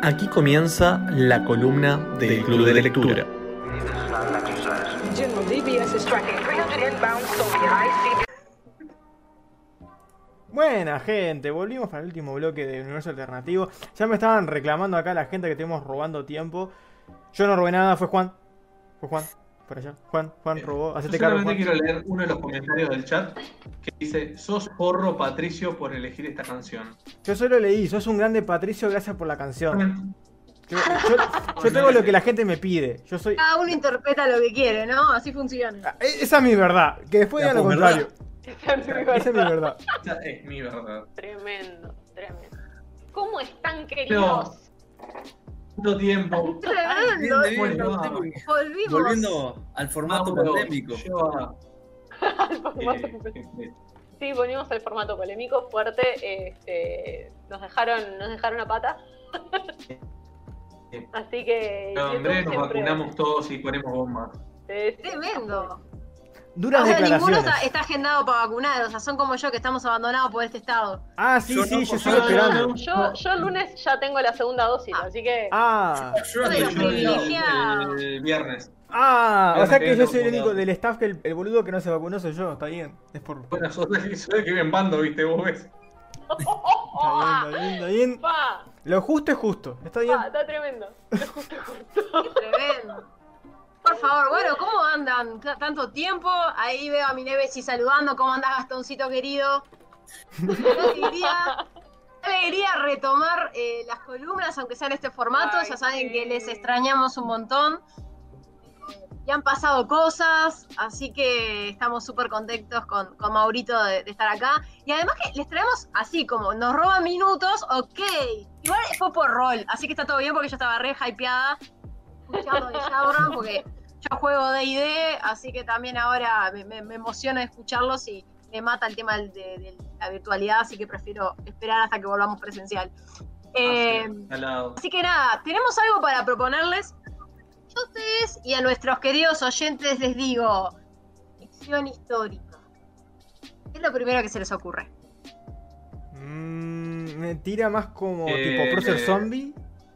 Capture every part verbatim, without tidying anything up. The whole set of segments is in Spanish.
Aquí comienza la columna del Club de Lectura. Buena gente, volvimos para el último bloque de Universo Alternativo. Ya me estaban reclamando acá la gente que estemos robando tiempo. Yo no robé nada, fue Juan. Fue Juan, por allá. Juan, Juan robó. Hacete Yo cargo, solamente Juan. quiero leer uno de los comentarios del chat que dice: sos porro, Patricio, por elegir esta canción. Yo solo leí, sos un grande Patricio, gracias por la canción. Realmente, Yo, yo, yo tengo lo que la gente me pide. Yo soy. Cada uno interpreta lo que quiere, ¿no? Así funciona. Esa es mi verdad. Que después La digan lo posverdad. contrario. Esa es mi Esa es mi verdad. verdad. Esa es mi verdad. Tremendo, tremendo. ¿Cómo están, queridos? Mucho tiempo. Tremendo. Bien, bien, Bueno, bien. Volvimos. Volviendo al formato Mauro pandémico. lleva, Al formato- eh, eh, Sí, volvimos al formato polémico, fuerte. Este, nos dejaron, nos dejaron a pata. Así que. no, en YouTube breve nos siempre- vacunamos todos y ponemos bombas. Sí, sí. Tremendo. Duras O sea, ninguno declaraciones. está, está agendado para vacunar. O sea, son como yo que estamos abandonados por este estado. Ah, sí, Yo sí, no, yo por sigo favor, esperando. no, Yo, yo el lunes ya tengo la segunda dosis, Ah. así que. Ah, Yo de estoy los Yo el, privilegiados. el viernes. ah, o sea que yo soy el Vacunado. único del staff que el, el boludo que no se vacunó soy yo, está bien. Es por. Bueno, sos el sos el que vive en bando, viste, vos ves. Está bien, está bien, está bien. Pa, Lo justo es justo, está bien. pa, está tremendo. Es justo, justo. Tremendo. Por favor, bueno, ¿cómo andan? T- Tanto tiempo. Ahí veo a mi Nevesi saludando. ¿Cómo andás, Gastoncito querido? Qué alegría, qué alegría retomar eh, las columnas, aunque sea en este formato. Ay, ya saben sí. que les extrañamos un montón. Y han pasado cosas, así que estamos súper contentos con, con Maurito de, de estar acá. Y además que les traemos así, como nos roban minutos, ok. Igual fue por rol, así que está todo bien porque yo estaba re hypeada escuchando de Shadowrun, porque yo juego D and D, así que también ahora me, me- me emociona escucharlos y me mata el tema del- de, de la virtualidad, así que prefiero esperar hasta que volvamos presencial. Eh, Al lado. Así que nada, tenemos algo para proponerles. Yo a ustedes y a nuestros queridos oyentes les digo, ficción histórica. ¿Qué es lo primero que se les ocurre? Mm, me tira más como Eh, tipo Prócer eh. Zombie.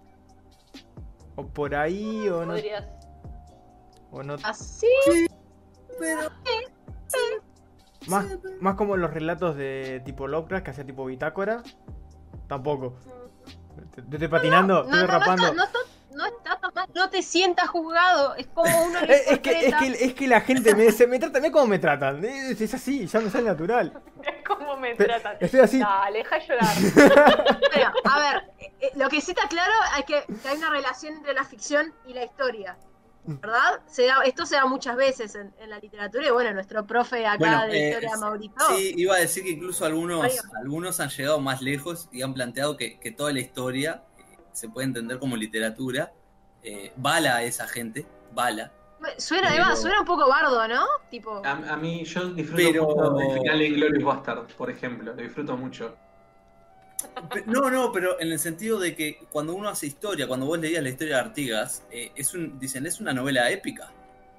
O por ahí, o no. Podrías. O no Así. Pero más, más como los relatos de tipo Lovecraft, que hacía tipo bitácora. Tampoco. Te, te estoy patinando, No, estoy no, no, rapando. está, no, está, no está tan mal, no te sientas juzgado, es como uno lo Eh, es, que, es, interpreta. que, es que la gente me, se, me trata, mira cómo me tratan. Es, es así, ya me sale natural. ¿Cómo me Pe- tratan? estoy así. Dale, deja de llorar. Bueno, a ver, eh, eh, lo que sí está claro es que, que hay una relación entre la ficción y la historia, ¿verdad? Se da, esto se da muchas veces en, en la literatura y bueno, nuestro profe acá bueno, de eh, historia, Maurito. sí, iba a decir que incluso algunos, Oiga. algunos han llegado más lejos y han planteado que, que toda la historia eh, se puede entender como literatura. Eh, bala a esa gente, bala. Suena, pero- además, suena un poco bardo, ¿no? Tipo, A, a mí, yo disfruto Pero- mucho el final de Inglourious Bastard, por ejemplo. Lo disfruto mucho. Pe- No, no, pero en el sentido de que cuando uno hace historia, cuando vos leías la historia de Artigas, eh, es un, dicen, es una novela épica.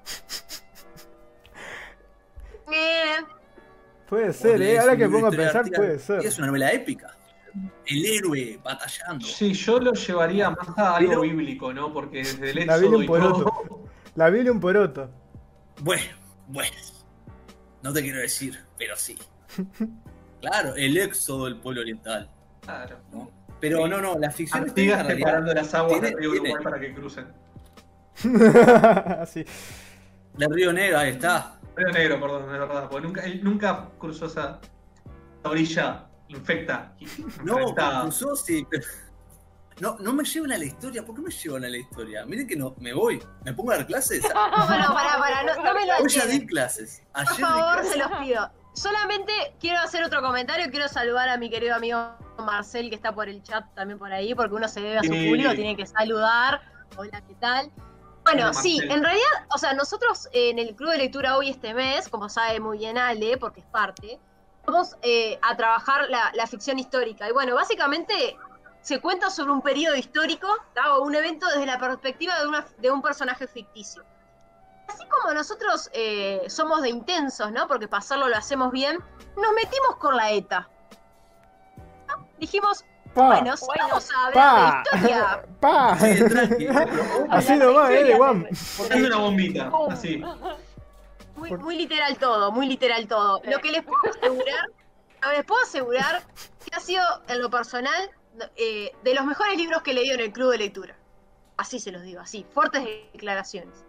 eh, Puede Vos ser, lees eh. Ahora un que libro de pongo a historia de pensar, Artigas puede y ser. es una novela épica. El héroe batallando. Sí, yo lo llevaría más a algo Pero- bíblico, ¿no? Porque desde el La Biblia éxodo un y poroto. todo. La Biblia un poroto. Bueno, bueno. No te quiero decir, pero sí. Claro, el éxodo del pueblo oriental, Claro. ¿no? Pero Sí. no, no, la ficción Artigas histórica en realidad preparando las aguas tiene- del río tiene- Uruguay para que crucen. Así. del Río Negro, ahí está. Río Negro, perdón, es verdad. Porque nunca, él nunca cruzó esa esa orilla infecta. No, infectada. cruzó, sí, pero- No, no me llevan a la historia. ¿Por qué me llevan a la historia? Miren que no, me voy. ¿Me pongo a dar clases? no, bueno, pará, pará, no, no me lo Hoy ya entienden. di clases. Por Ayer di favor, clases. se los pido. Solamente quiero hacer otro comentario, quiero saludar a mi querido amigo Marcel que está por el chat también por ahí, porque uno se debe a su Sí. público, tiene que saludar. Hola, ¿qué tal? Bueno, Hola, sí, Marcel. en realidad, o sea, nosotros eh, en el Club de Lectura hoy este mes, como sabe muy bien Ale, porque es parte, vamos eh, a trabajar la, la ficción histórica. Y bueno, básicamente se cuenta sobre un periodo histórico, ¿tá? O un evento desde la perspectiva de, una, de un personaje ficticio. Así como nosotros eh, somos de intensos, ¿no? Porque pasarlo lo hacemos bien, nos metimos con la ETA. ¿No? Dijimos, Pa, Bueno, sí, Bueno, vamos a hablar pa, de historia. pa. Sí, tranquilo. Así Hablar de nomás, eh, historia, Juan. de- Poniendo una bombita, ¡Pum! así. Muy, muy literal todo, muy literal todo. Sí. Lo que les puedo asegurar, lo que les puedo asegurar que ha sido, en lo personal, eh, de los mejores libros que he leído en el club de lectura. Así se los digo, así, fuertes declaraciones.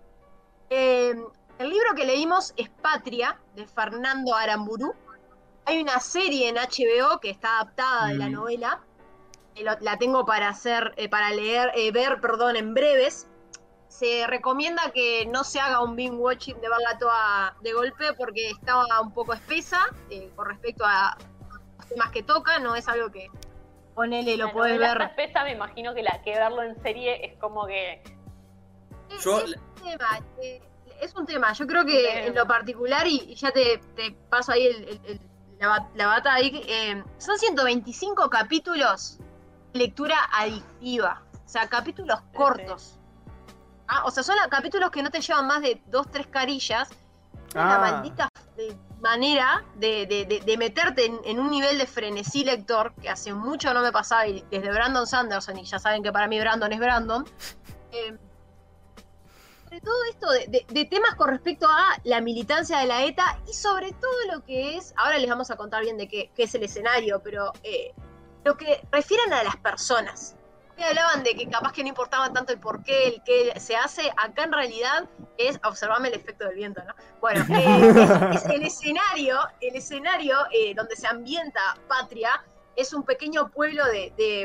Eh, el libro que leímos es Patria, de Fernando Aramburu. Hay una serie en H B O que está adaptada de la Mm. novela. Eh, lo- la tengo para hacer, eh, para leer, eh, ver, perdón, en breves. Se recomienda que no se haga un binge watching de verla toda de golpe porque estaba un poco espesa eh, con respecto a los temas que toca. No es algo que ponele, lo La podés novela ver. está espesa, me imagino que, la, que verlo en serie es como que... Yo- es, un tema, eh, es un tema, yo creo Un que tema. en lo particular, y, y ya te, te paso ahí el, el- el- la, bat- la bata ahí, eh, son ciento veinticinco capítulos de lectura adictiva, o sea, capítulos Sí, cortos. Ah, o sea, son la- capítulos que no te llevan más de dos, tres carillas. Es una Ah. maldita eh, manera de, de- de- de meterte en, en un nivel de frenesí lector que hace mucho no me pasaba, y desde Brandon Sanderson, y ya saben que para mí Brandon es Brandon. eh, sobre todo esto de, de- de temas con respecto a la militancia de la ETA y sobre todo lo que es, ahora les vamos a contar bien de qué, qué es el escenario, pero eh, lo que refieren a las personas. Hoy hablaban de que capaz que no importaba tanto el por qué, el qué se hace, acá en realidad es, observame el efecto del viento, ¿no? Bueno, eh, es, es el escenario, el escenario eh, donde se ambienta Patria, es un pequeño pueblo de, de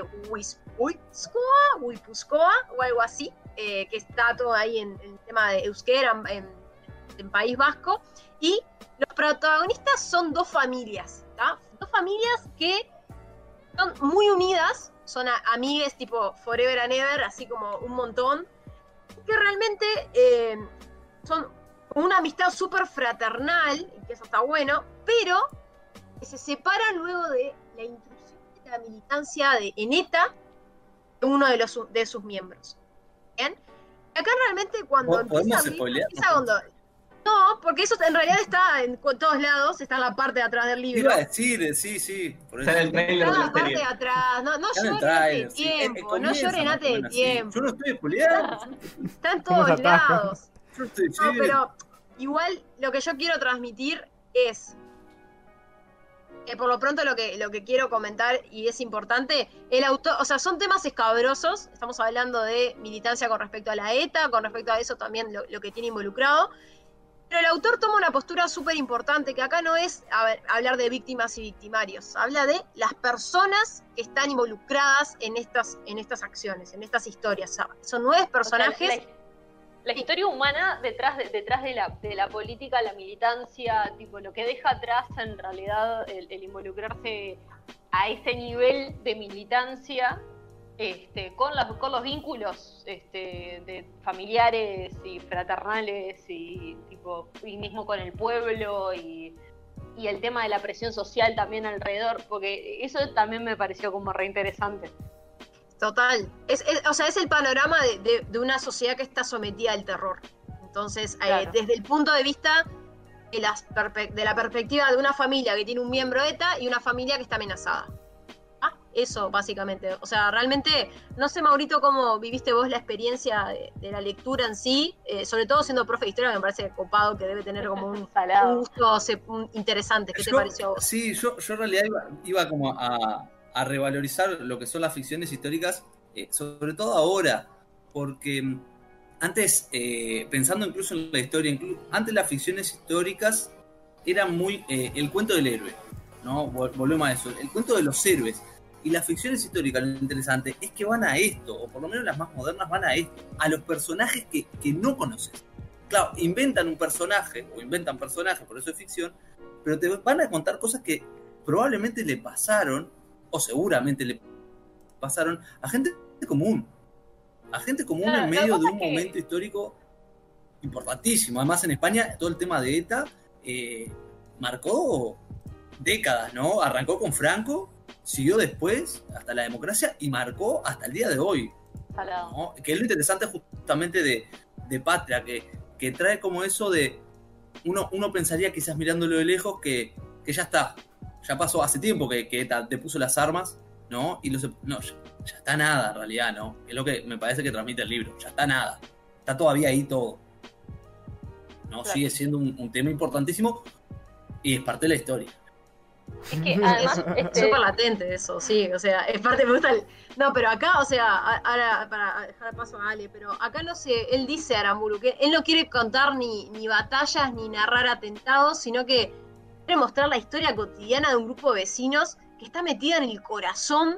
Huitzcoa, Huipuzcoa o algo así, eh, que está todo ahí en el tema de euskera, en, en País Vasco, y los protagonistas son dos familias, ¿tá? Dos familias que son muy unidas, son a- amigues tipo forever and ever, así como un montón, que realmente eh, son como una amistad súper fraternal, y que eso está bueno, pero que se separan luego de la intrusión de la militancia de ETA de uno de, los, de sus miembros. ¿Bien? Y acá realmente cuando empieza ¿Podemos a abrir- spoilear? empieza cuando- No, porque eso en realidad está en cu- todos lados, está en la parte de atrás del libro. Iba a decir, eh, sí, sí. Por Está en el eso. trailer Está de en la la parte de serie. atrás. No, no Está en el lloren antes de tráiler, sí. Eh, eh, tiempo, no comienza lloren más antes o de menos así. tiempo. Yo no estoy spoileando. Está en ¿Cómo se todos ataja? lados. Yo estoy No, sí. pero igual lo que yo quiero transmitir es que por lo pronto lo que, lo que quiero comentar, y es importante, el autor, o sea, son temas escabrosos, estamos hablando de militancia con respecto a la ETA, con respecto a eso también lo, lo que tiene involucrado, pero el autor toma una postura súper importante, que acá no es a ver, hablar de víctimas y victimarios, habla de las personas que están involucradas en estas, en estas acciones, en estas historias. O sea, son nueve personajes. O sea, la, la historia humana detrás, de, detrás de, la, de la política, la militancia, tipo lo que deja atrás en realidad el, el involucrarse a ese nivel de militancia, este, con, las, con los vínculos este, de familiares y fraternales y, tipo, y mismo con el pueblo y, y el tema de la presión social también alrededor, porque eso también me pareció como re interesante. Total. Es, es- o sea, es el panorama de, de- de una sociedad que está sometida al terror. Entonces, eh, Claro. desde el punto de vista de, las perpe- de la perspectiva de una familia que tiene un miembro ETA y una familia que está amenazada. Ah, eso, básicamente. O sea, realmente, no sé, Maurito, cómo viviste vos la experiencia de, de la lectura en sí, eh, sobre todo siendo profe de historia, me parece copado, que debe tener como un, un Salado. gusto se- un- interesante. ¿Qué te Yo- pareció a vos? Sí, yo, yo en realidad iba, iba como a, a revalorizar lo que son las ficciones históricas, eh, sobre todo ahora, porque mm, antes, eh, pensando incluso en la historia, inclu- antes las ficciones históricas eran muy eh, el cuento del héroe, ¿no? Vol- Volvemos a eso, el cuento de los héroes. Y las ficciones históricas, lo interesante es que van a esto, o por lo menos las más modernas van a esto, a los personajes que, que no conoces. Claro, inventan un personaje, o inventan personajes, por eso es ficción, pero te van a contar cosas que probablemente le pasaron, o seguramente le pasaron, a gente común. A gente común Claro, en lo que medio de pasa un es que- momento histórico importantísimo. Además, en España, todo el tema de ETA eh, marcó décadas, ¿no? Arrancó con Franco, siguió después hasta la democracia y marcó hasta el día de hoy, Salado. ¿no? Que es lo interesante justamente de, de Patria, que, que trae como eso de... Uno, uno pensaría quizás mirándolo de lejos que, que ya está, ya pasó hace tiempo que, que ETA te puso las armas ¿no? Y los, no, ya, ya está nada en realidad, ¿no? Es lo que me parece que transmite el libro, ya está nada. Está todavía ahí todo. ¿No? Claro. Sigue siendo un, un tema importantísimo y es parte de la historia. Es que además, este, Súper latente eso, sí, o sea, es parte, me gusta el... No, pero acá, o sea, a- ahora, para dejar paso a Ale, pero acá no sé, él dice Aramburu que él no quiere contar ni, ni batallas ni narrar atentados, sino que quiere mostrar la historia cotidiana de un grupo de vecinos que está metida en el corazón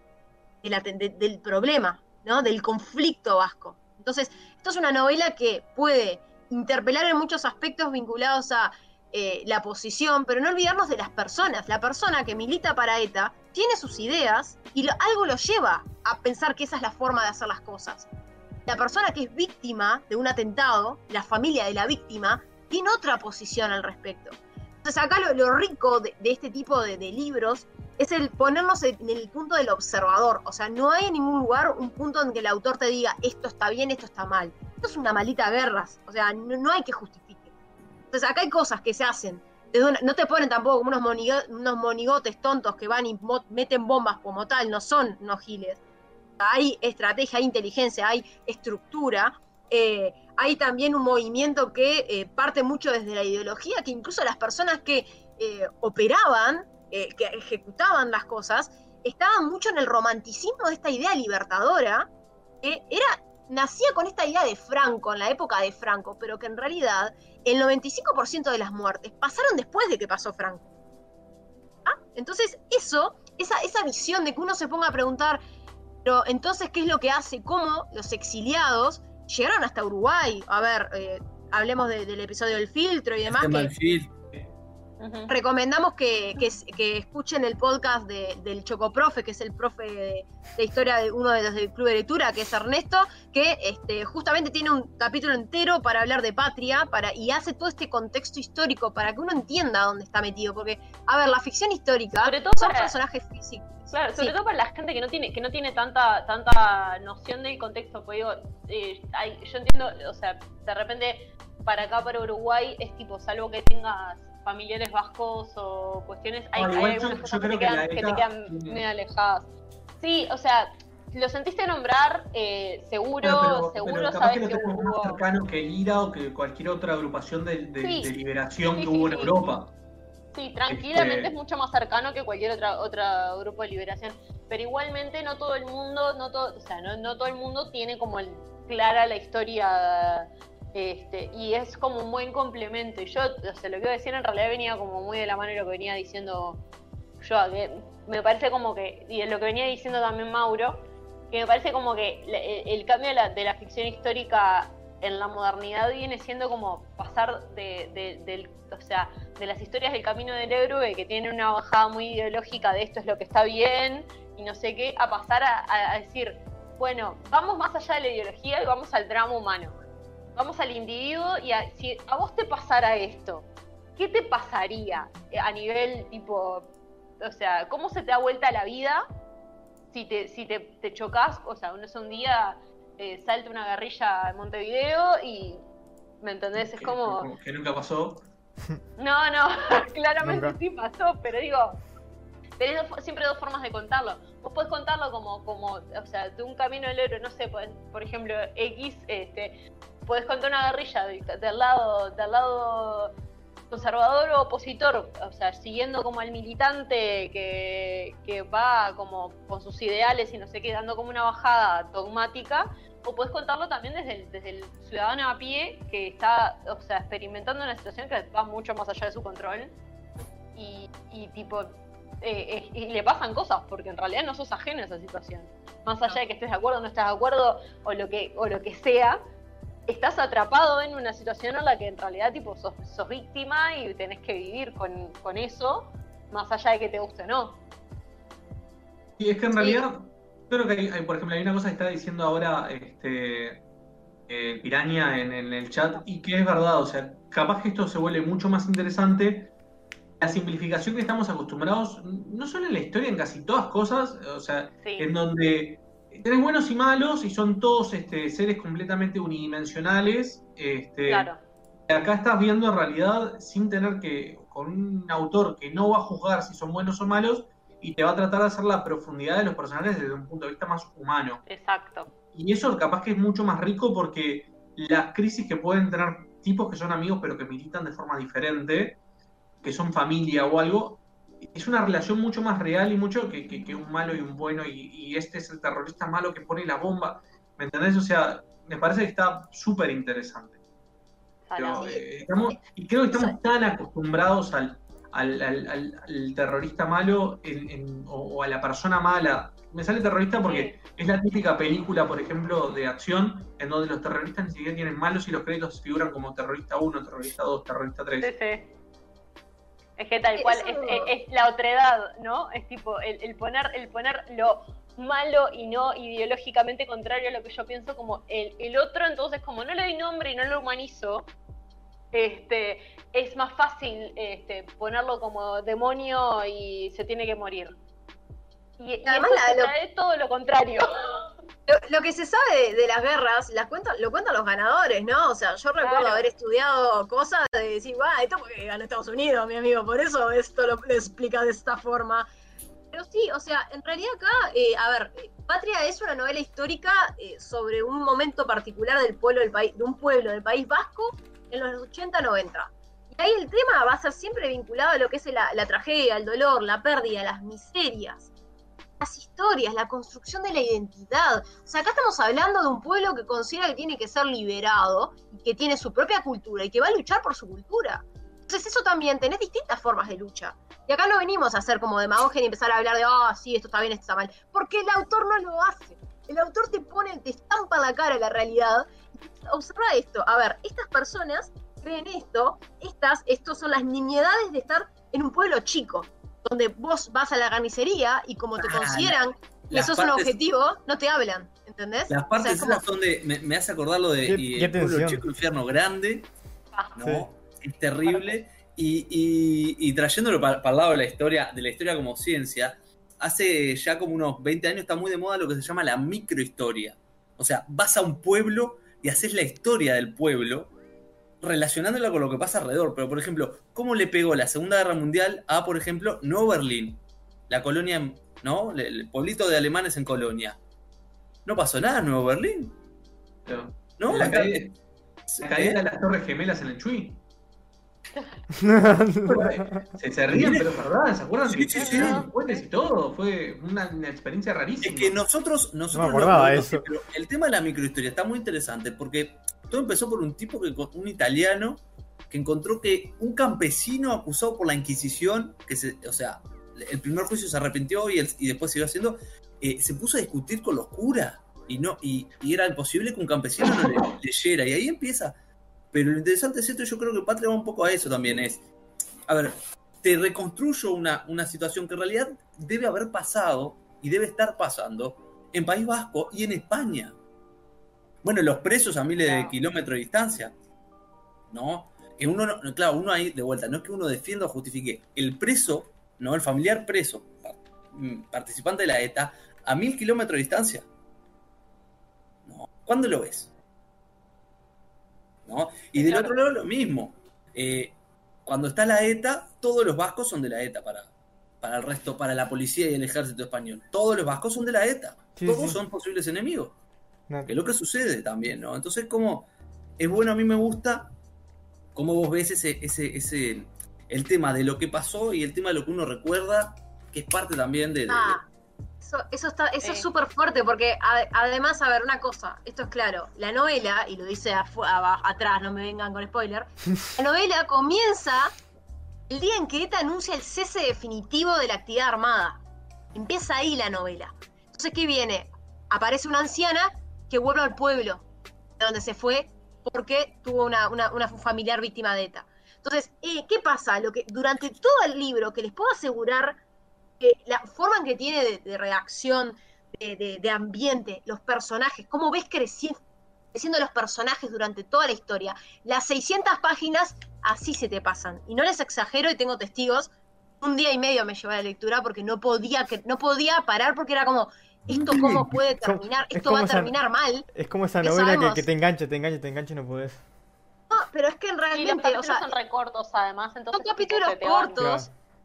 de la- de- del problema, ¿no? Del conflicto vasco. Entonces, esto es una novela que puede interpelar en muchos aspectos vinculados a eh, la posición, pero no olvidarnos de las personas. La persona que milita para ETA tiene sus ideas y lo- algo lo lleva a pensar que esa es la forma de hacer las cosas. La persona que es víctima de un atentado, la familia de la víctima, tiene otra posición al respecto. Entonces acá lo, lo rico de, de este tipo de, de libros es el ponernos en el punto del observador. O sea, no hay en ningún lugar un punto en que el autor te diga esto está bien, esto está mal. Esto es una maldita guerra. O sea, no, no hay que justifique. Entonces acá hay cosas que se hacen. Desde una- no te ponen tampoco como unos, monigo- unos monigotes tontos que van y mo- meten bombas como tal. No son unos giles. Hay estrategia, hay inteligencia, hay estructura. Eh, hay también un movimiento que eh, parte mucho desde la ideología, que incluso las personas que eh, operaban, eh, que ejecutaban las cosas, estaban mucho en el romanticismo de esta idea libertadora, que era, nacía con esta idea de Franco, en la época de Franco, pero que en realidad el noventa y cinco por ciento de las muertes pasaron después de que pasó Franco. ¿Ah? Entonces eso, esa, esa visión de que uno se ponga a preguntar, pero entonces, ¿qué es lo que hace? ¿Cómo los exiliados llegaron hasta Uruguay? A ver, eh, hablemos de- del episodio del filtro y demás, El tema que del film. ujú. recomendamos que, que, que escuchen el podcast de, del Chocoprofe, que es el profe de, de historia de uno de los del Club de Lectura, que es Ernesto, que este, justamente tiene un capítulo entero para hablar de patria para, y hace todo este contexto histórico para que uno entienda dónde está metido. Porque, a ver, la ficción histórica Sobre todo son para- personajes físicos. Claro, sobre Sí. todo para la gente que no tiene, que no tiene tanta, tanta noción del contexto, pues digo, eh, hay- yo entiendo, o sea, de repente para acá, para Uruguay, es tipo, salvo que tengas familiares vascos o cuestiones, hay, No, hay igual yo- algunas yo cosas que creo te, que quedan, la que te ETA quedan tiene- medio alejadas. Sí, o sea, lo sentiste nombrar, eh, seguro, Bueno, pero, seguro pero capaz sabes que lo que tenemos más hubo... cercano que el IRA o que cualquier otra agrupación de, de- Sí. de liberación Sí, que sí, hubo sí. en Europa. Sí, tranquilamente Este- es mucho más cercano que cualquier otra otra grupo de liberación, pero igualmente no todo el mundo, no todo, o sea, no, no todo el mundo tiene como el, clara la historia, este, y es como un buen complemento. Y yo, o sea, lo que iba a decir en realidad venía como muy de la mano de lo que venía diciendo yo, que me parece como que, y lo que venía diciendo también Mauro, que me parece como que la- el, el cambio de la, de la ficción histórica en la modernidad viene siendo como pasar de, de, del, o sea, de las historias del camino del héroe, que tienen una bajada muy ideológica de esto es lo que está bien y no sé qué, a pasar a, a- a decir, bueno, vamos más allá de la ideología y vamos al drama humano. Vamos al individuo y a, si a vos te pasara esto, ¿qué te pasaría a nivel tipo, o sea, cómo se te da vuelta la vida si te, si te, te chocas? O sea, uno es un día... Eh, salta una guerrilla en Montevideo y, ¿me entendés? Es que, como, que nunca pasó. no, no, claramente Nunca. sí pasó, pero digo, tenés dos- siempre dos formas de contarlo. Vos podés contarlo como, como, o sea, de un camino del héroe, no sé, podés, por ejemplo, X, este, podés contar una guerrilla de- del lado, del lado conservador o opositor, o sea, siguiendo como al militante que, que va como con sus ideales y no sé qué, dando como una bajada dogmática, o podés contarlo también desde el, desde el ciudadano a pie que está, o sea, experimentando una situación que va mucho más allá de su control y, y tipo, eh, eh, y le pasan cosas, porque en realidad no sos ajeno a esa situación. Más allá de que estés de acuerdo o no estés de acuerdo, o lo que, o lo que sea, estás atrapado en una situación en la que en realidad tipo sos, sos víctima y tenés que vivir con, con eso, más allá de que te guste o no. Y es que en Sí. realidad, creo que hay, hay, por ejemplo, hay una cosa que está diciendo ahora este eh, Piraña en, en el chat, y que es verdad, o sea, capaz que esto se vuelve mucho más interesante. La simplificación que estamos acostumbrados, no solo en la historia, en casi todas cosas, o sea, Sí. en donde tenés buenos y malos y son todos este, seres completamente unidimensionales. Este, Claro. Acá estás viendo en realidad, sin tener que, con un autor que no va a juzgar si son buenos o malos, y te va a tratar de hacer la profundidad de los personajes desde un punto de vista más humano. Exacto. Y eso capaz que es mucho más rico porque las crisis que pueden tener tipos que son amigos pero que militan de forma diferente, que son familia o algo, es una relación mucho más real y mucho que, que, que un malo y un bueno, y, y este es el terrorista malo que pone la bomba, ¿me entendés? O sea, me parece que está súper interesante. Pero, eh, estamos, y creo que estamos tan acostumbrados al, al, al, al, al terrorista malo en, en, o, o a la persona mala. Me sale terrorista porque sí. Es la típica película, por ejemplo, de acción, en donde los terroristas ni siquiera tienen malos y los créditos figuran como terrorista uno, terrorista dos, terrorista tres. Sí, sí. Es que tal cual, es, es, es la otredad, ¿no? Es tipo, el, el, poner, el poner lo malo y no ideológicamente contrario a lo que yo pienso como el, el otro, entonces como no le doy nombre y no lo humanizo, este, es más fácil este, ponerlo como demonio y se tiene que morir. Y, y además eso la, trae lo, todo lo contrario. Lo, lo que se sabe de, de las guerras, las cuentan, lo cuentan los ganadores, ¿no? O sea, yo recuerdo claro. haber estudiado cosas de decir, va, esto porque ganó Estados Unidos, mi amigo, por eso esto lo, lo explica de esta forma. Pero sí, o sea, en realidad acá, eh, a ver, Patria es una novela histórica eh, sobre un momento particular del pueblo del país, de un pueblo del País Vasco en los ochenta noventa. Y ahí el tema va a ser siempre vinculado a lo que es la, la tragedia, el dolor, la pérdida, las miserias, las historias, la construcción de la identidad. O sea, acá estamos hablando de un pueblo que considera que tiene que ser liberado y que tiene su propia cultura y que va a luchar por su cultura. Entonces eso también, tenés distintas formas de lucha. Y acá no venimos a hacer como demagogia y empezar a hablar de, ah, oh, sí, esto está bien, esto está mal. Porque el autor no lo hace. El autor te pone, te estampa en la cara la realidad. Observa esto. A ver, estas personas creen esto, estas, estos son las nimiedades de estar en un pueblo chico, donde vos vas a la carnicería y como te ah, consideran la, que sos partes, un objetivo, no te hablan, ¿entendés? Las partes o sea, como... son de, me, me hace acordar lo de ¿Qué, y el pueblo chico, infierno grande, ah, ¿no? Sí. Es terrible. Y, y, y trayéndolo para, para el lado de la historia, de la historia como ciencia, hace ya como unos veinte años está muy de moda lo que se llama la microhistoria. O sea, vas a un pueblo y haces la historia del pueblo relacionándola con lo que pasa alrededor. Pero, por ejemplo, ¿cómo le pegó la Segunda Guerra Mundial a, por ejemplo, Nuevo Berlín? La colonia, ¿no? El pueblito de alemanes en Colonia. No pasó nada en Nuevo Berlín. No. ¿No? La caída, la caída de las Torres Gemelas en el Chuy. se, se ríen, pero es verdad, ¿se acuerdan? Sí, sí, sí. Puentes y todo, fue una, una experiencia rarísima. Es que nosotros, nosotros no me acordaba eso. Pero el tema de la microhistoria está muy interesante porque todo empezó por un tipo, que un italiano, que encontró que un campesino acusado por la Inquisición, que se, o sea, el primer juicio se arrepintió y, el, y después siguió haciendo, eh, se puso a discutir con los curas y, no, y, y era imposible que un campesino no le, leyera, y ahí empieza. Pero lo interesante es esto, yo creo que Patria va un poco a eso también, es, a ver, te reconstruyo una, una situación que en realidad debe haber pasado y debe estar pasando en País Vasco y en España. Bueno, los presos a miles de kilómetros de distancia, ¿no? Que uno, no, claro, uno ahí de vuelta, no es que uno defienda o justifique, el preso, ¿no? El familiar preso, participante de la ETA, a mil kilómetros de distancia, ¿no? ¿Cuándo lo ves? ¿No? Y del otro lado lo mismo. Eh, cuando está la ETA, todos los vascos son de la ETA para, para el resto, para la policía y el ejército español. Todos los vascos son de la ETA. Sí, todos sí. son posibles enemigos. No. Que es lo que sucede también, ¿no? Entonces, como es bueno, a mí me gusta cómo vos ves ese, ese, ese el tema de lo que pasó y el tema de lo que uno recuerda, que es parte también de... de ah. Eso, eso está, eso es súper fuerte porque a, además, a ver, una cosa, esto es claro, la novela, y lo dice a, a, atrás, no me vengan con spoiler, la novela comienza el día en que ETA anuncia el cese definitivo de la actividad armada. Empieza ahí la novela. Entonces, ¿qué viene? Aparece una anciana que vuelve al pueblo de donde se fue porque tuvo una, una, una familiar víctima de ETA. Entonces, eh, ¿qué pasa? Lo que durante todo el libro, que les puedo asegurar que la forma en que tiene de, de redacción, de, de, de ambiente, los personajes, cómo ves creciendo, creciendo los personajes durante toda la historia, las seiscientas páginas así se te pasan. Y no les exagero y tengo testigos, un día y medio me llevé la lectura porque no podía, que, no podía parar porque era como, ¿esto cómo puede terminar? Esto va a terminar esa, mal. Es como esa novela que, que te engancha, te engancha, te engancha y no podés. No, pero es que en realmente, sí, los o sea, son recortos además, entonces son capítulos cortos. Claro.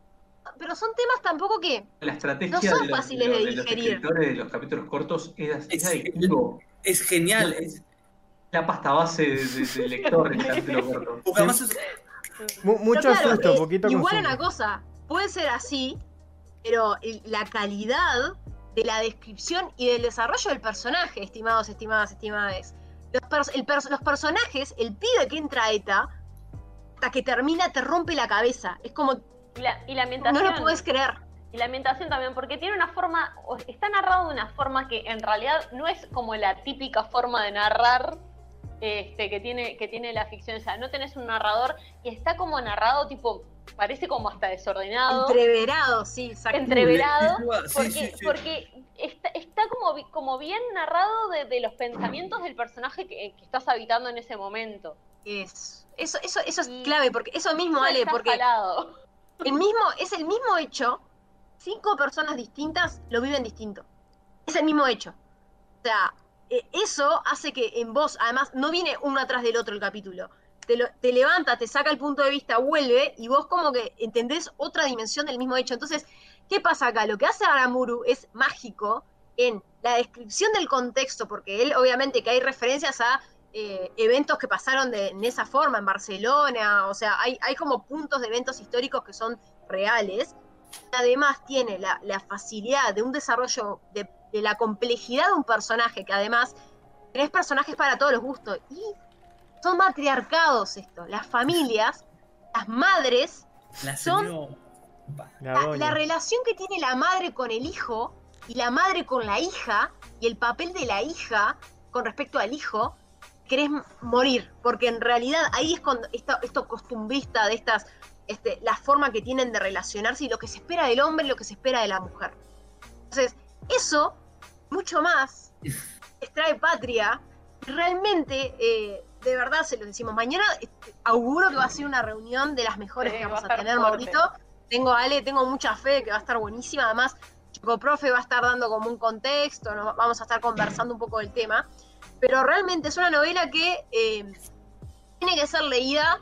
pero son temas tampoco que La estrategia no son de, los, fáciles de, los, de de los digerir. escritores de los capítulos cortos es, es Es, adictivo. es genial. Es, La pasta base de, de, de lector en el capítulo corto. porque además es- Mu- Pero mucho claro, susto, eh, poquito igual consumo. una cosa, puede ser así, pero el- la calidad de la descripción y del desarrollo del personaje, estimados, estimadas, estimadas. Los, pers- el pers- los personajes, el pibe que entra a ETA, hasta que termina te rompe la cabeza. Es como, Y la, y la no ambientación. lo puedes creer. Y la ambientación también, porque tiene una forma, o- está narrado de una forma que en realidad no es como la típica forma de narrar este, que, tiene, que tiene la ficción. O sea, no tenés un narrador y está como narrado, tipo, parece como hasta desordenado, Entreverado, sí, exacto. entreverado, Sí, porque, sí, sí. porque está, está como, bi- como bien narrado de, de los pensamientos del personaje que, que estás habitando en ese momento. Es, eso, eso, eso es Y- clave, porque eso mismo, Eso Ale, está porque jalado. el mismo, es el mismo hecho, cinco personas distintas lo viven distinto. Es el mismo hecho. O sea, eh, eso hace que en vos, además, no viene uno atrás del otro el capítulo. Te, lo- te levanta, te saca el punto de vista, vuelve, y vos como que entendés otra dimensión del mismo hecho. Entonces, ¿qué pasa acá? Lo que hace Aramuru es mágico en la descripción del contexto, porque él, obviamente, que hay referencias a eh, eventos que pasaron de, en esa forma, en Barcelona, o sea, hay, hay como puntos de eventos históricos que son reales. Además tiene la, la facilidad de un desarrollo de, de la complejidad de un personaje, que además tenés personajes para todos los gustos, y son matriarcados esto, las familias, las madres, la son- señora. La la, doña. la relación que tiene la madre con el hijo y la madre con la hija, y el papel de la hija con respecto al hijo, querés m- morir, porque en realidad ahí es cuando esto, esto costumbrista de estas, este, la forma que tienen de relacionarse y lo que se espera del hombre y lo que se espera de la mujer. Entonces, eso, mucho más, les trae Patria. Realmente, eh, de verdad se lo decimos, mañana este, auguro que va a ser una reunión de las mejores Sí, que va vamos a a, estar tener, fuerte. Maurito. Tengo a Ale, tengo mucha fe de que va a estar buenísima. Además, Chico Profe va a estar dando como un contexto, ¿no? Vamos a estar conversando un poco del tema. Pero realmente es una novela que eh, tiene que ser leída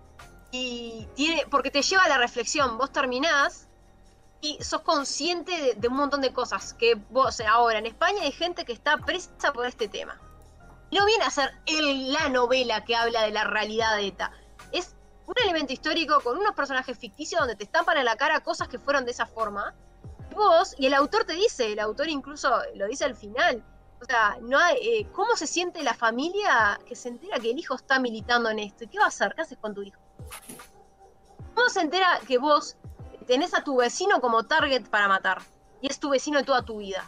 y tiene, porque te lleva a la reflexión. Vos terminás y sos consciente de, de un montón de cosas. Que vos, ahora en España hay gente que está presa por este tema. No viene a ser el, la novela que habla de la realidad de ETA. Es un elemento histórico con unos personajes ficticios donde te estampan en la cara cosas que fueron de esa forma. Vos, y el autor te dice, el autor incluso lo dice al final, o sea, no hay, eh, ¿cómo se siente la familia que se entera que el hijo está militando en esto? ¿Y qué va a hacer? ¿Qué haces con tu hijo? ¿Cómo se entera que vos tenés a tu vecino como target para matar? Y es tu vecino de toda tu vida.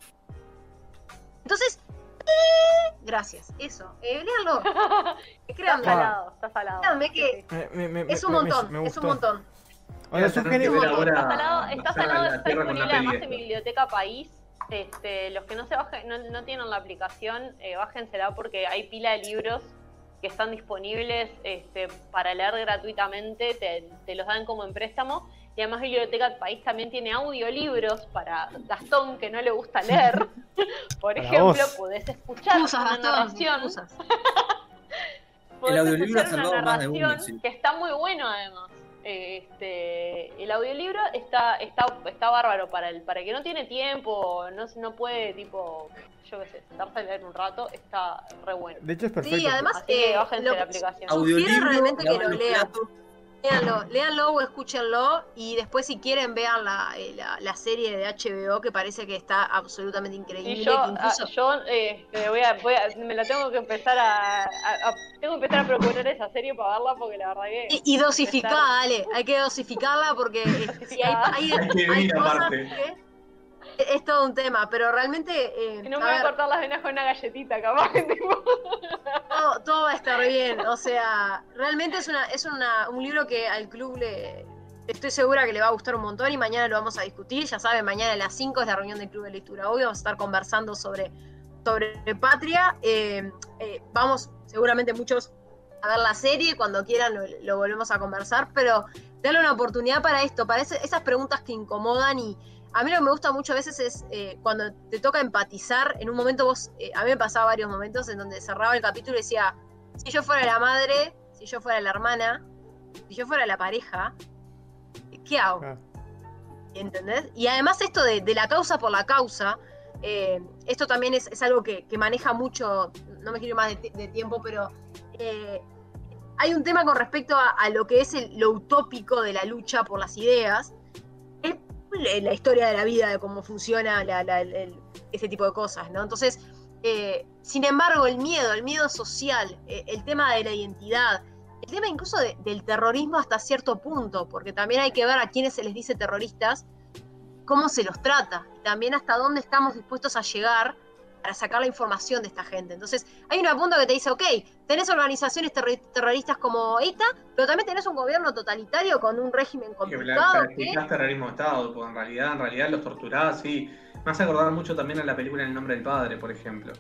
Entonces, eh, gracias, eso. Eh, léanlo. Está Créanme, salado, está salado. créanme Sí, que sí. Me- me- me- es un me- montón, me es un gustó. montón. Ahora, Voy a tener sugerí- que ver ahora Está salado, está bajar a salado, la está tierra con disponible la además peli en esta. Biblioteca País. Este, los que no se bajen, no, no tienen la aplicación, eh, bájensela porque hay pila de libros que están disponibles este, para leer gratuitamente, te, te los dan como en préstamo. Y además Biblioteca País también tiene audiolibros para Gastón, que no le gusta leer. Por Para ejemplo, vos. podés escuchar Excusas, una Gastón, narración. excusas. Podés El audiolibro ha escuchar una salvado más de uno, narración sí. que está muy bueno además. Este, el audiolibro está, está, está bárbaro para el, para el que no tiene tiempo, no, no puede tipo, yo qué sé, sentarse a leer un rato, está re bueno. De hecho, es perfecto. Sí, además, Así que eh, bájense lo la que- aplicación. Audiolibro, realmente que lavan lo los lean. platos. Léanlo, léanlo o escúchenlo y después si quieren vean la, eh, la, la serie de H B O que parece que está absolutamente increíble. Sí, yo, que incluso... ah, yo eh, me, voy a, voy a- me la tengo que empezar a, a- a- tengo que empezar a procurar esa serie para verla porque la verdad que Y, y dosificada, Ale, hay que dosificarla porque eh, si hay, hay, Hay que hay vivir cosas aparte. que es todo un tema, pero realmente eh, no me a voy a ver, cortar las venas con una galletita capaz que tipo. todo, todo va a estar bien. O sea, realmente es una es una, un libro que al club le estoy segura que le va a gustar un montón y mañana lo vamos a discutir. Ya saben, mañana a las cinco es la reunión del club de lectura. Hoy vamos a estar conversando sobre, sobre Patria. Eh, eh, vamos seguramente muchos a ver la serie. Cuando quieran lo, lo volvemos a conversar, pero darle una oportunidad para esto, para ese, esas preguntas que incomodan. Y a mí lo que me gusta mucho a veces es eh, cuando te toca empatizar. En un momento vos, eh, a mí me pasaba varios momentos en donde cerraba el capítulo y decía, si yo fuera la madre, si yo fuera la hermana, si yo fuera la pareja, ¿qué hago? Ah. ¿Entendés? Y además esto de, de la causa por la causa, eh, esto también es, es algo que, que maneja mucho, no me quiero ir más de, de tiempo, pero eh, hay un tema con respecto a, a lo que es el, lo utópico de la lucha por las ideas, es la historia de la vida, de cómo funciona la, la, el, ese tipo de cosas, ¿no? Entonces, eh, sin embargo, el miedo, el miedo social, eh, el tema de la identidad, el tema incluso de, del terrorismo hasta cierto punto, porque también hay que ver a quienes se les dice terroristas, cómo se los trata, y también hasta dónde estamos dispuestos a llegar para sacar la información de esta gente. Entonces, hay una punta que te dice, ok, tenés organizaciones terror- terroristas como esta, pero también tenés un gobierno totalitario con un régimen complicado. Que practicás terrorismo de Estado, porque en realidad, en realidad los torturás, sí. Me hace acordar mucho también a la película El nombre del padre, por ejemplo.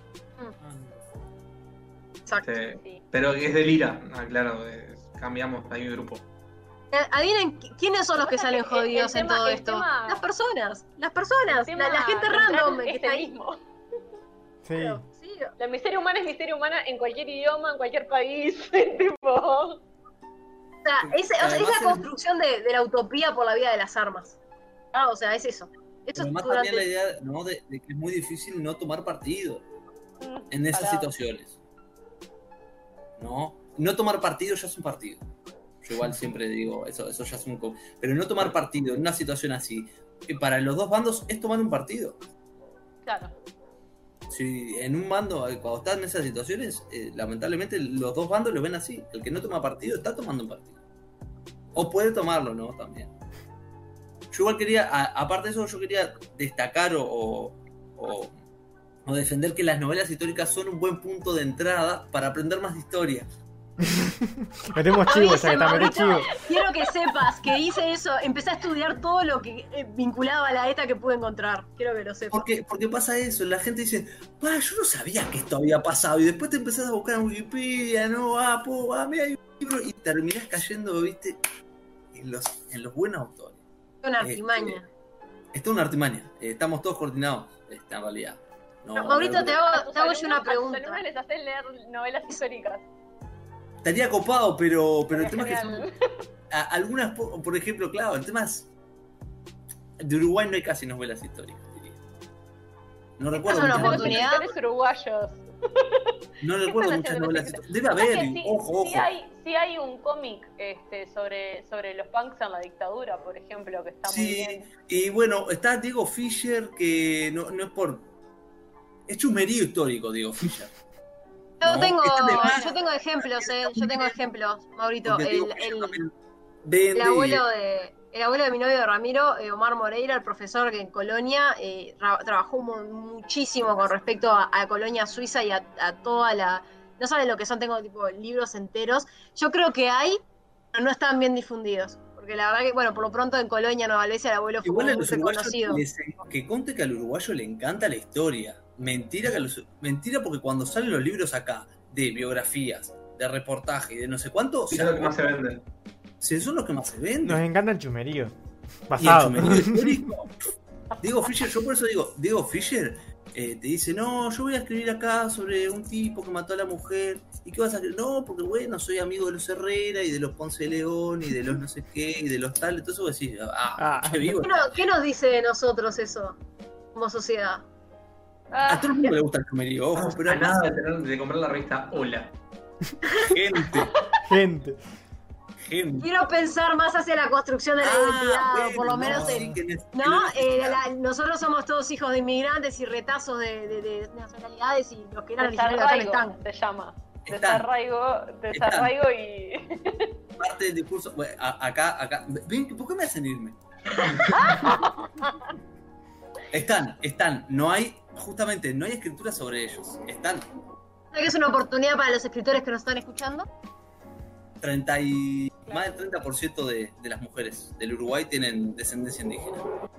Exacto. Este, Sí. pero es de Lira, ah, claro, es- cambiamos ahí de grupo. Eh, Adivinen qui- quiénes son los que Pasa salen que el- el jodidos en tema- todo el esto. tema- Las personas, las personas, El tema la, la gente central random que es está el ahí. mismo. Sí. Claro, sí. La miseria humana es miseria humana en cualquier idioma, en cualquier país. tipo. O sea, es, o sea, es Además, la el- construcción de, de la utopía por la vía de las armas. Ah, o sea, es eso. Eso Además durante- también la idea, ¿no? de, de que es muy difícil no tomar partido en esas Parado. situaciones. ¿No? No tomar partido ya es un partido. Yo igual siempre digo, eso, eso ya es un... co- Pero no tomar partido en una situación así, eh, para los dos bandos es tomar un partido. Claro. Si en un bando, eh, cuando están en esas situaciones, eh, lamentablemente los dos bandos lo ven así. El que no toma partido está tomando un partido. O puede tomarlo, ¿no? También. Yo igual quería, a- aparte de eso, yo quería destacar o, o, o- o defender que las novelas históricas son un buen punto de entrada para aprender más de historia. Metemos chivo, ya que está, Mauricio, metemos chivo. quiero que sepas que hice eso, empecé a estudiar todo lo que eh, vinculaba a la ETA que pude encontrar. Quiero que lo sepas. Porque, porque pasa eso, la gente dice, pa, yo no sabía que esto había pasado. Y después te empezás a buscar en Wikipedia, no, ah, po, ah, mira, hay un libro. Y terminás cayendo, viste, en los, en los buenos autores. Una artimaña. Esto es una artimaña. Eh, estamos todos coordinados, esta, en realidad. No, No, Maurito, no- te hago, A tus te hago yo una alumnos- a tus pregunta. alumnos les hacen leer novelas históricas. Estaría copado, pero, pero el tema Estaría es que genial. son, a- algunas, por, por ejemplo, claro, el tema es, de Uruguay no hay casi novelas históricas, diría. No recuerdo es una muchas Los novelas- oportunidad. escritores uruguayos. no ¿Qué recuerdo están muchas haciendo novelas los históricas. Debe Pasa haber, que y sí, ojo, sí ojo. hay, sí hay un cómic este, sobre, sobre los punks en la dictadura, por ejemplo, que está muy Sí, bien. y bueno, está Diego Fischer, que no, no es por... Es chusmerío histórico, Diego Fischer. Yo No, tengo, este de- yo tengo ejemplos, eh. Yo tengo ejemplos, Maurito. Porque El, Diego Fischer el, también vende el y- abuelo de, el abuelo de mi novio Ramiro, eh, Omar Moreira, el profesor que en Colonia eh, tra- trabajó mu- muchísimo con respecto a, a Colonia Suiza y a, a toda la. No saben lo que son, tengo tipo libros enteros. Yo creo que hay, pero no están bien difundidos. Porque la verdad que, bueno, por lo pronto en Colonia, Nueva Albesia, el abuelo fue Igual a muy los uruguayos reconocido. les- que conte que al uruguayo le encanta la historia. Mentira que a los, mentira porque cuando salen los libros acá de biografías, de reportaje y de no sé cuánto, Y es lo que más se vende. se- son los que más se venden. Nos encanta el chumerío. Y el Basado. chumerío histórico. Diego Fischer, yo por eso digo, Diego Fischer eh, te dice, no, yo voy a escribir acá sobre un tipo que mató a la mujer. ¿Y qué vas a escribir? No, porque bueno, soy amigo de los Herrera y de los Ponce de León y de los no sé qué y de los tal. Entonces vos decís, ah, Ah. qué vivo. ¿Qué, no- qué nos dice de nosotros eso como sociedad? A Ah, todo el mundo le gusta el chumerío, ojo, pero a además, nada de, tener, de comprar la revista Hola. gente, Gente. gente. Quiero pensar más hacia la construcción de la Ah, identidad, bueno, o por lo no, menos sí, en. que ne- No, que eh, la- nosotros somos todos hijos de inmigrantes y retazos de, de- de nacionalidades y los que eran originarios de acá no desarraigo están. se llama. Están. Desarraigo, desarraigo y. parte del discurso, bueno, a- acá, acá, ven, ¿por qué me hacen irme? Están, están, no hay, justamente, no hay escritura sobre ellos, están. ¿Sabes que es una oportunidad para los escritores que nos están escuchando? treinta y, más del treinta por ciento de, de las mujeres del Uruguay tienen descendencia indígena.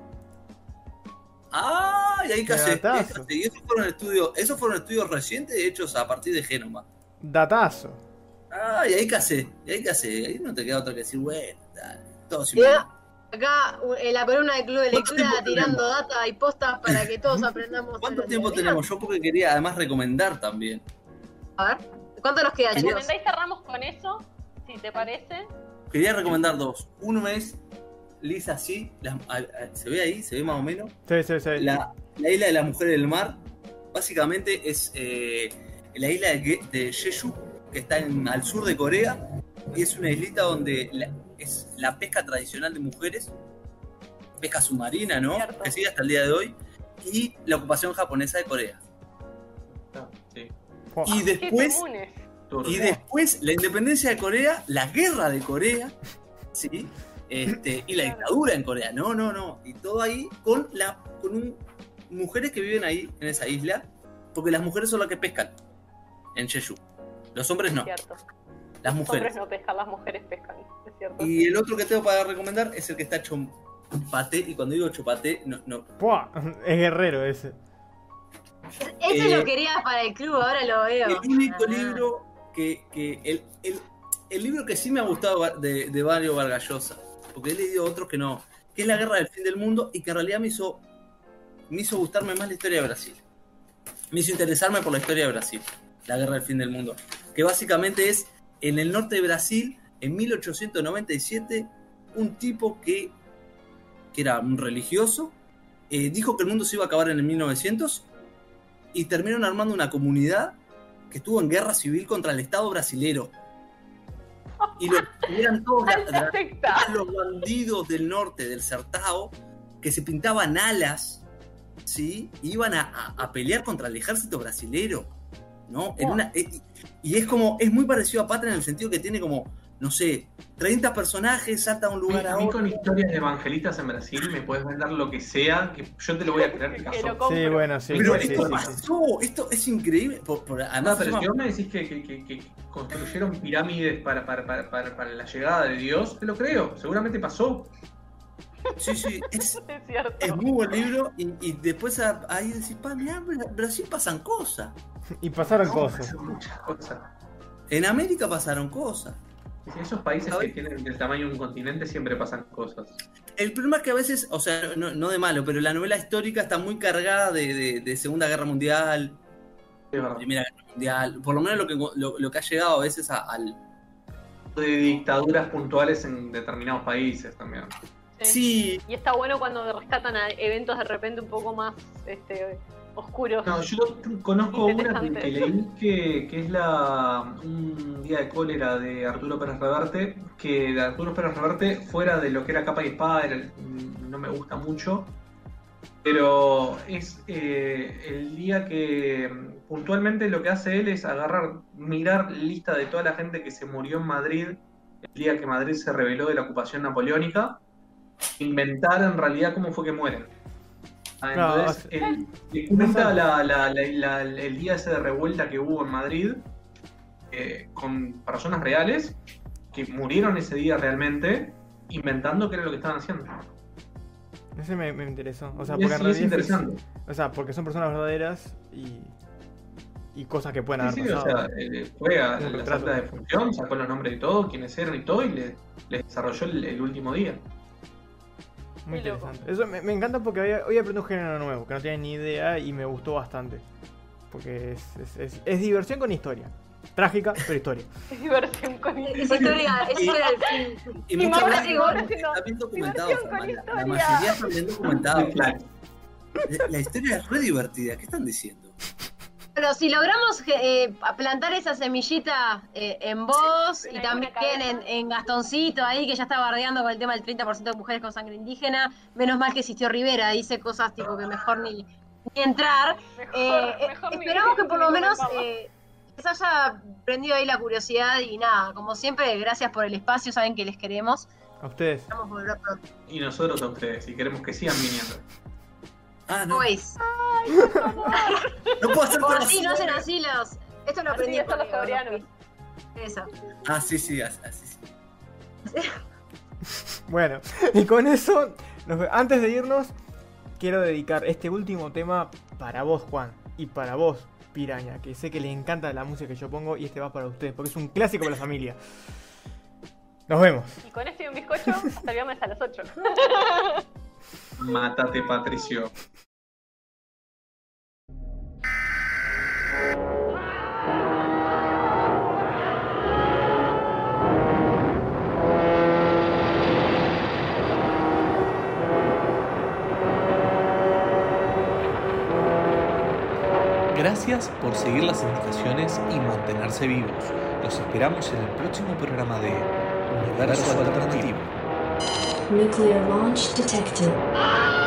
Ah, y ahí casi. Datazo. Y esos fueron estudios, esos fueron estudios recientes hechos a partir de Génoma. Datazo. Ah, y ahí casi, y ahí casi, ahí no te queda otra que decir, bueno, dale, todo sin Mira, acá u- en la columna del Club de ¿Cuánto Lectura tiempo tirando tenemos? data y postas para que todos aprendamos. ¿Cuánto de la tiempo teoría. tenemos? Yo porque quería además recomendar también. A ver, ¿cuánto nos queda, chicos? ¿Recomendáis cerramos con eso? Si te parece. Quería recomendar dos. Uno es lisa así, la- a- a- se ve ahí, se ve más o menos. Sí, sí, sí. La, la isla de las mujeres del mar, básicamente es eh, la isla de, Ge- de Jeju, que está en, al sur de Corea, y es una islita donde la, es la pesca tradicional de mujeres, pesca submarina, ¿no? Cierto. Que sigue hasta el día de hoy, y la ocupación japonesa de Corea. Ah, sí. Fua. Y Qué después, comunes. Turbio. y después la independencia de Corea, la guerra de Corea, ¿sí? Este, y la dictadura en Corea, no, no, no, y todo ahí con, la, con un, mujeres que viven ahí, en esa isla, porque las mujeres son las que pescan en Jeju, los hombres no, Cierto. las Los mujeres. hombres no pescan, las mujeres pescan. Es cierto. Y el otro que tengo para recomendar es el que está hecho paté, y cuando digo chopaté, no, no, Pua, es guerrero ese. Ese Eh, lo querías para el club, ahora lo veo. el único Ah. libro que, que el, el, el libro que sí me ha gustado de, de Mario Vargas Llosa, porque he leído otros que no, que es La Guerra del Fin del Mundo, y que en realidad me hizo, me hizo gustarme más la historia de Brasil. Me hizo interesarme por la historia de Brasil, La Guerra del Fin del Mundo, que básicamente es en el norte de Brasil, en mil ochocientos noventa y siete, un tipo que, que era un religioso, eh, dijo que el mundo se iba a acabar en el mil novecientos, y terminaron armando una comunidad que estuvo en guerra civil contra el Estado brasilero. Y lo, eran todos la- Alta la- secta. los bandidos del norte, del Sertao, que se pintaban alas, ¿sí? Iban a, a- a pelear contra el ejército brasilero, ¿no? En una, eh, y es como, es muy parecido a Patria en el sentido que tiene como, no sé, treinta personajes, salta a un A mí, lugar a a mí otro. con historias de evangelistas en Brasil me puedes vender lo que sea, que yo te lo voy a creer que Que pasó. lo compro. Sí, bueno, sí. Pero sí, sí, esto sí, sí. pasó, esto es increíble. Por, por- No, además, pero se si llama- vos me decís que, que- que- que construyeron pirámides para, para, para, para, para la llegada de Dios, te lo creo, seguramente pasó. sí, sí, es, Es cierto. es muy buen libro. Y, y después a- ahí decís, pa, mirá, Bra- Brasil pasan cosas. Y pasaron No, cosas. pasan muchas cosas. En América pasaron cosas. Y si esos países A que ver. tienen el tamaño de un continente siempre pasan cosas. El problema es que a veces, o sea, no, no de malo, pero la novela histórica está muy cargada de, de- de Segunda Guerra Mundial, Es verdad. Primera Guerra Mundial, por lo menos lo que, lo, lo que ha llegado a veces a- al... De dictaduras puntuales en determinados países también. Sí. Sí, Y está bueno cuando rescatan a eventos de repente un poco más este, oscuros. No, yo conozco una que, Interesante. que leí que, que es la un día de cólera de Arturo Pérez Reverte, que de Arturo Pérez Reverte, fuera de lo que era capa y espada, era- no me gusta mucho, pero es eh, el día que puntualmente lo que hace él es agarrar, mirar lista de toda la gente que se murió en Madrid el día que Madrid se rebeló de la ocupación napoleónica, inventar en realidad cómo fue que mueren. Ah, No, entonces, o sea- él le cuenta la- la- la- la- el día ese de revuelta que hubo en Madrid eh, con personas reales que murieron ese día realmente, inventando qué era lo que estaban haciendo. Ese me, me interesó. O sea, Y porque es, en y es realidad. interesante. O sea, porque son personas verdaderas y. Y cosas que pueden Sí, haber sí, o pasado. sea, eh, fue a Un las retrato. actas de función, sacó los nombres de todos, quiénes eran y todo, y le, le desarrolló el, el último día. Muy Qué loco. interesante. Eso me, me encanta porque hoy, hoy aprendí un género nuevo que no tenía ni idea y me gustó bastante. Porque es, es, es, es diversión con historia. Trágica, pero historia. Es diversión con Es historia, es historia del fin. y Y muchas Mauro veces Sigor está haciendo bien documentado. diversión con La, la historia. mayoría está bien documentado. Claro. La, la historia es re divertida, ¿qué están diciendo? Pero si logramos eh, plantar esa semillita eh, en vos y En también alguna cabeza. en, en Gastoncito ahí, que ya está bardeando con el tema del treinta por ciento de mujeres con sangre indígena, menos mal que existió Rivera, dice cosas tipo que mejor ni, ni entrar. Mejor, Eh, eh, mejor ni- esperamos que por lo ni menos comentarla. eh, les haya prendido ahí la curiosidad y nada, como siempre, gracias por el espacio, saben que les queremos. A ustedes. Esperamos volver pronto. Y nosotros a ustedes, y queremos que sigan viniendo. Ah, no. Boys, No puedo hacer por todo así así. no hacen así los... Esto lo Así aprendí son por los Leo, coreanos. ¿no? Eso. Ah, sí, sí, así, así sí. Bueno, y con eso, nos ve- antes de irnos, quiero dedicar este último tema para vos, Juan, y para vos, Piraña, que sé que les encanta la música que yo pongo y este va para ustedes, porque es un clásico para la familia. Nos vemos. Y con esto y un bizcocho, hasta el viernes a las ocho. Mátate, Patricio. Gracias por seguir las indicaciones y mantenerse vivos. Los esperamos en el próximo programa de Universo Alternativo. Nuclear launch detected.